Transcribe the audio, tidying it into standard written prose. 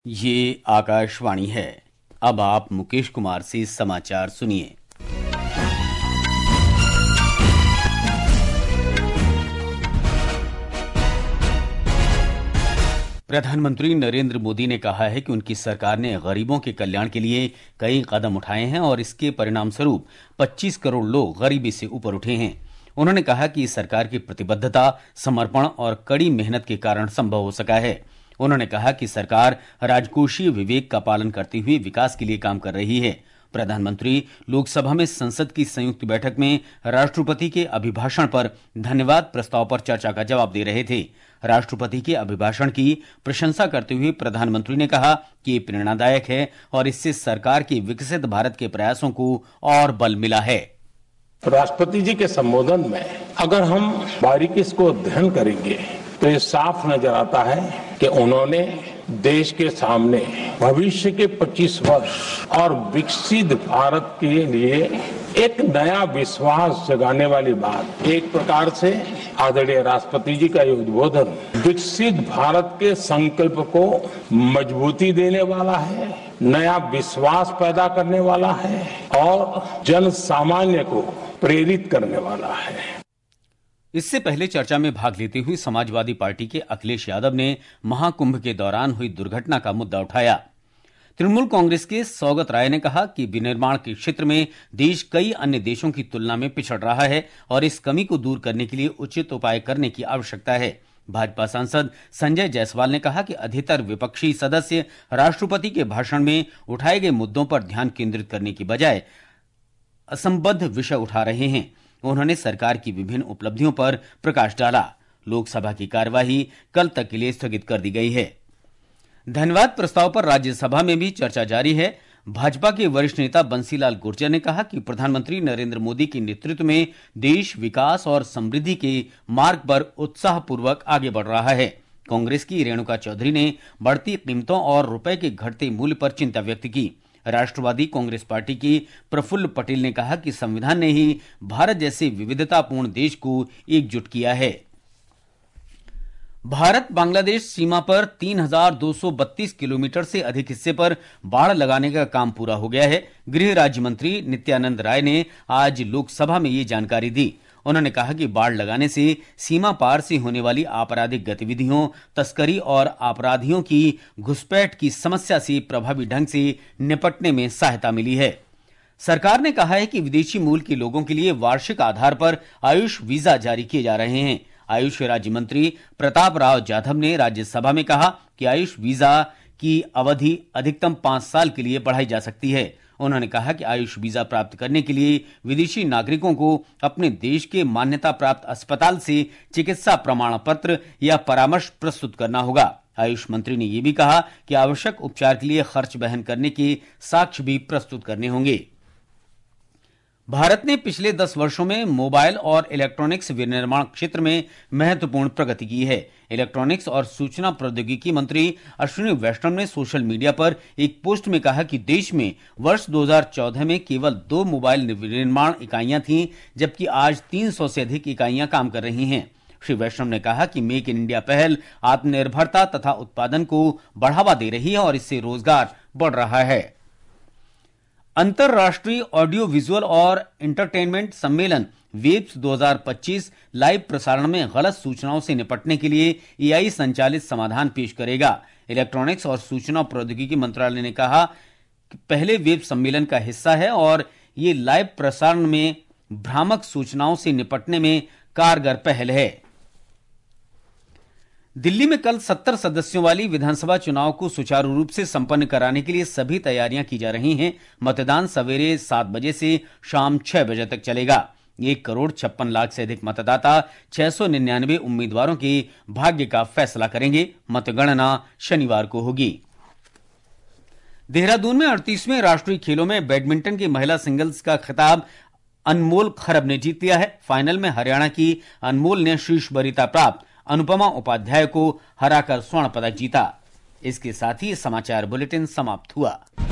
ये आकाशवाणी है। अब आप मुकेश कुमार से समाचार सुनिए। प्रधानमंत्री नरेंद्र मोदी ने कहा है कि उनकी सरकार ने गरीबों के कल्याण के लिए कई कदम उठाए हैं और इसके परिणाम स्वरूप 25 करोड़ लोग गरीबी से ऊपर उठे हैं। उन्होंने कहा कि इस सरकार की प्रतिबद्धता, समर्पण और कड़ी मेहनत के कारण संभव हो सका है। उन्होंने कहा कि सरकार राजकोषीय विवेक का पालन करते हुए विकास के लिए काम कर रही है। प्रधानमंत्री लोकसभा में संसद की संयुक्त बैठक में राष्ट्रपति के अभिभाषण पर धन्यवाद प्रस्ताव पर चर्चा का जवाब दे रहे थे। राष्ट्रपति के अभिभाषण की प्रशंसा करते हुए प्रधानमंत्री ने कहा कि ये प्रेरणादायक है और इससे सरकार के विकसित भारत के प्रयासों को और बल मिला है। राष्ट्रपति जी के संबोधन में अगर हम बारीकी से अध्ययन करेंगे तो ये साफ नजर आता है कि उन्होंने देश के सामने भविष्य के 25 वर्ष और विकसित भारत के लिए एक नया विश्वास जगाने वाली बात, एक प्रकार से आदरणीय राष्ट्रपति जी का ये उद्बोधन विकसित भारत के संकल्प को मजबूती देने वाला है, नया विश्वास पैदा करने वाला है और जन सामान्य को प्रेरित करने वाला है। इससे पहले चर्चा में भाग लेते हुए समाजवादी पार्टी के अखिलेश यादव ने महाकुंभ के दौरान हुई दुर्घटना का मुद्दा उठाया। तृणमूल कांग्रेस के सौगत राय ने कहा कि विनिर्माण के क्षेत्र में देश कई अन्य देशों की तुलना में पिछड़ रहा है और इस कमी को दूर करने के लिए उचित उपाय करने की आवश्यकता है। भाजपा सांसद संजय जायसवाल ने कहा कि अधिकतर विपक्षी सदस्य राष्ट्रपति के भाषण में उठाए गए मुद्दों पर ध्यान केंद्रित करने की बजाय असंबद्ध विषय उठा रहे हैं। उन्होंने सरकार की विभिन्न उपलब्धियों पर प्रकाश डाला। लोकसभा की कार्यवाही कल तक के लिए स्थगित कर दी गई है। धन्यवाद प्रस्ताव पर राज्यसभा में भी चर्चा जारी है। भाजपा के वरिष्ठ नेता बंसीलाल गुर्जर ने कहा कि प्रधानमंत्री नरेंद्र मोदी के नेतृत्व में देश विकास और समृद्धि के मार्ग पर उत्साहपूर्वक आगे बढ़ रहा है। कांग्रेस की रेणुका चौधरी ने बढ़ती कीमतों और रुपए के घटते मूल्य पर चिंता व्यक्त की। राष्ट्रवादी कांग्रेस पार्टी की प्रफुल्ल पटेल ने कहा कि संविधान ने ही भारत जैसे विविधतापूर्ण देश को एकजुट किया है। भारत बांग्लादेश सीमा पर 3,232 किलोमीटर से अधिक हिस्से पर बाड़ लगाने का काम पूरा हो गया है। गृह राज्य मंत्री नित्यानंद राय ने आज लोकसभा में ये जानकारी दी। उन्होंने कहा कि बाड़ लगाने से सीमा पार से होने वाली आपराधिक गतिविधियों, तस्करी और अपराधियों की घुसपैठ की समस्या से प्रभावी ढंग से निपटने में सहायता मिली है। सरकार ने कहा है कि विदेशी मूल के लोगों के लिए वार्षिक आधार पर आयुष वीजा जारी किए जा रहे हैं। आयुष राज्य मंत्री प्रताप राव जाधव ने राज्यसभा में कहा कि आयुष वीजा की अवधि अधिकतम 5 साल के लिए बढ़ाई जा सकती है। उन्होंने कहा कि आयुष वीजा प्राप्त करने के लिए विदेशी नागरिकों को अपने देश के मान्यता प्राप्त अस्पताल से चिकित्सा प्रमाण पत्र या परामर्श प्रस्तुत करना होगा। आयुष मंत्री ने यह भी कहा कि आवश्यक उपचार के लिए खर्च वहन करने के साक्ष्य भी प्रस्तुत करने होंगे। भारत ने पिछले 10 वर्षों में मोबाइल और इलेक्ट्रॉनिक्स विनिर्माण क्षेत्र में महत्वपूर्ण प्रगति की है। इलेक्ट्रॉनिक्स और सूचना प्रौद्योगिकी मंत्री अश्विनी वैष्णव ने सोशल मीडिया पर एक पोस्ट में कहा कि देश में वर्ष 2014 में केवल 2 मोबाइल विनिर्माण इकाइयां थीं, जबकि आज 300 से अधिक इकाइयां काम कर रही हैं। श्री वैष्णव ने कहा कि मेक इन इंडिया पहल आत्मनिर्भरता तथा उत्पादन को बढ़ावा दे रही है और इससे रोजगार बढ़ रहा है। अंतर्राष्ट्रीय ऑडियो विजुअल और एंटरटेनमेंट सम्मेलन वेब्स 2025 लाइव प्रसारण में गलत सूचनाओं से निपटने के लिए एआई संचालित समाधान पेश करेगा। इलेक्ट्रॉनिक्स और सूचना प्रौद्योगिकी मंत्रालय ने कहा कि पहले वेब सम्मेलन का हिस्सा है और ये लाइव प्रसारण में भ्रामक सूचनाओं से निपटने में कारगर पहल है। दिल्ली में कल 70 सदस्यों वाली विधानसभा चुनाव को सुचारू रूप से संपन्न कराने के लिए सभी तैयारियां की जा रही हैं। मतदान सवेरे 7 बजे से शाम 6 बजे तक चलेगा। 1,56,00,000 से अधिक मतदाता 699 उम्मीदवारों के भाग्य का फैसला करेंगे। मतगणना शनिवार को होगी। देहरादून में 38वें राष्ट्रीय खेलों में बैडमिंटन की महिला सिंगल्स का खिताब अनमोल खरब ने जीत लिया है। फाइनल में हरियाणा की अनमोल ने शीर्ष वरीयता प्राप्त अनुपमा उपाध्याय को हराकर स्वर्ण पदक जीता। इसके साथ ही समाचार बुलेटिन समाप्त हुआ।